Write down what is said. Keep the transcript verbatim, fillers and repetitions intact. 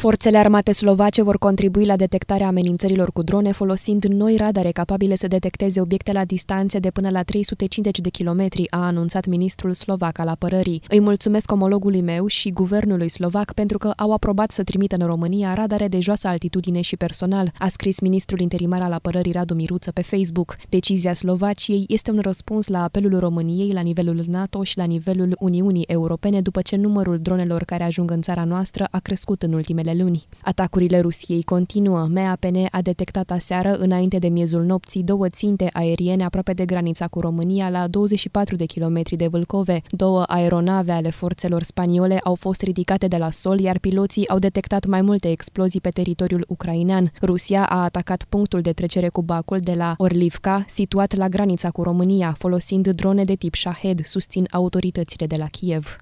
Forțele armate slovace vor contribui la detectarea amenințărilor cu drone folosind noi radare capabile să detecteze obiecte la distanțe de până la trei sute cincizeci de kilometri, a anunțat ministrul slovac al apărării. Îi mulțumesc omologului meu și guvernului slovac pentru că au aprobat să trimită în România radare de joasă altitudine și personal, a scris ministrul interimar al apărării Radu Miruță pe Facebook. Decizia Slovaciei este un răspuns la apelul României la nivelul NATO și la nivelul Uniunii Europene după ce numărul dronelor care ajung în țara noastră a crescut în ultimele luni. Atacurile Rusiei continuă. M A P N a detectat aseară, înainte de miezul nopții, două ținte aeriene aproape de granița cu România, la douăzeci și patru de kilometri de Vâlcove. Două aeronave ale forțelor spaniole au fost ridicate de la sol, iar piloții au detectat mai multe explozii pe teritoriul ucrainean. Rusia a atacat punctul de trecere cu Bacul de la Orlivka, situat la granița cu România, folosind drone de tip Shahed, susțin autoritățile de la Kiev.